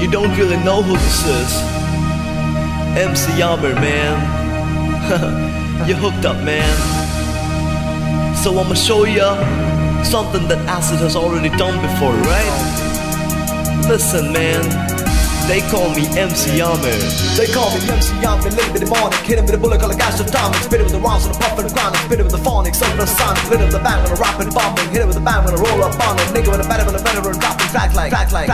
don't really know who this is, MC Yammer, man. You're hooked up, man. So I'ma show ya something that Acid has already done before, right? Listen, man. They call me MC Yammer. They call me MC Yammer, little bit of morning. Hit him with a bullet, call a gash of diamond. Spit it with the rounds and the puff and the grind. Spit it with the phonics, ultrasonic. Lit up the bang when I rap and bombing. Hit it with the bang when I roll up on it. Nigga with a better and dropping track like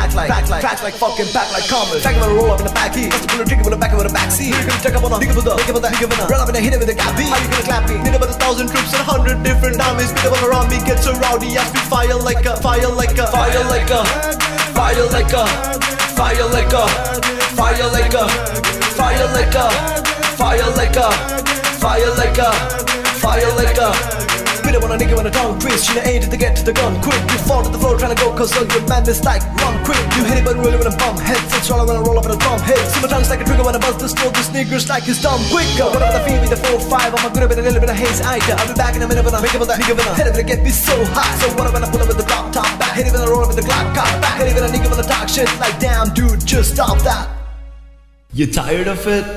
fucking pack like commas. Track when I roll up in the back heat. Just a bullet trigger with a back with a backseat. You're gonna check up on a nigga with a run up and hit it with a gap beat. How you gonna clap me? Hit it with 1,000 troops and 100 different armies. Spit it all around me, get so rowdy. I spit fire like a fire like a fire like a fire like a fire like a fire like a fire like a fire like a fire like a fire like a spit it when a nigga when a tongue twist. You ain't to get to the gun quick. You fall to the floor trying to go cause all your madness like run quick. You hit it but really when a bum head. It's all when I roll up in a drum hit. See my tongue's like a trigger when I buzz the stroke. The sneakers like his dumb quicker. What about the feel me the 4-5? I'm good with a little bit of haze either. I'll be back in a minute when I make up with that nigga when I hit it when I get me so hot. So what when I pull up with the drop top back? Hit it when I roll up with the Glock cock back. Hit it when a nigga when I talk shit like damn dude just stop that. You tired of it?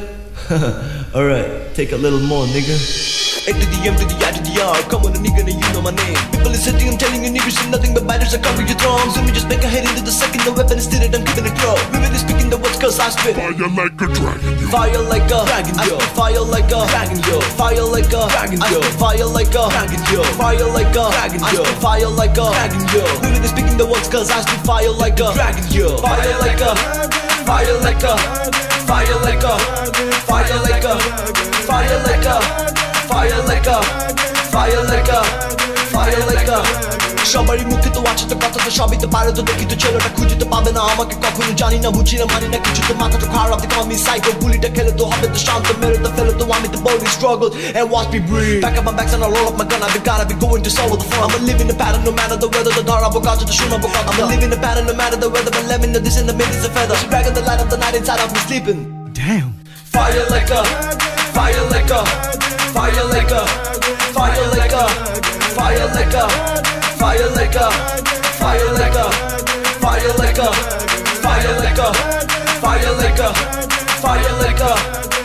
Alright, take a little more, nigga. A to the M to the I to the R. Come on a nigga and you know my name. People is sitting, I'm telling you niggas are nothing but biters are coming your thrones. Let me just make a head into the second. The weapon is still it, I'm giving it throw. We really speaking the words cause I spit fire like a dragon, yo. Fire like a dragon, yo. I spit fire like a dragon, yo. Fire like a dragon, yo. I spit fire like a dragon, yo. Fire like a dragon, yo. I spit fire like a dragon, yo. We really speaking the words cause I spit fire like a dragon, yo. Fire like a fire like a fire like a fire like a fire like a fire like a fire like a fire like a সবারই মুখে তো আছে তো কথা তো সবই তো পারে তো দেখি তো ছেলেটা খুঁজে তো পাবে না আমাকে কখনো জানি না বুঝি না মানি না কিছু তো মাথা তো খারাপ দেখো আমি সাইকো গুলিটা খেলে তো হবে তো শান্ত মেরে তো ফেলে তো আমি তো body struggle and watch me breathe back up my backs and I roll up my gun I've gotta be going to solve the fun I'm living the pattern no matter the weather the ধরাবো কাছে তো শোনাবো কথা I'm living the pattern no matter the weather but let me know this in the minute is a feather she dragging the light of the night inside of me sleeping Damn. Fire like a fire like a fire like a fire like a fire like a fire like a fire like a fire like a fire like a fire like a fire like a